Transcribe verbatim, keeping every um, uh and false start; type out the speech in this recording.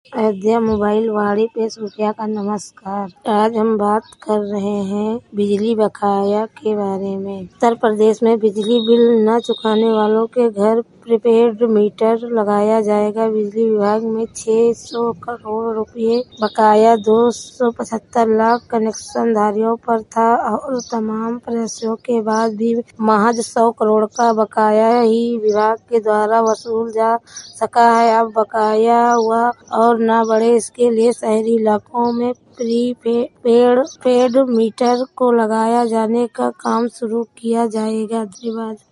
Ayodhya mobile वाणी पे सूर्या का नमस्कार। आज हम बात कर रहे हैं बिजली बकाया के बारे में। उत्तर प्रदेश में बिजली बिल न चुकाने वालों के घर प्रीपेड मीटर लगाया जाएगा। बिजली विभाग में छह सौ करोड़ रुपए बकाया दो सौ पचहत्तर लाख कनेक्शन धारियों पर था और तमाम प्रयासों के बाद भी महज सौ करोड़ का बकाया ही विभाग के द्वारा वसूला जा सका है। अब बकाया हुआ और न बढ़े, इसके लिए शहरी इलाकों में प्रीपेड मीटर को लगाए जाने का काम शुरू किया जाएगा। धन्यवाद।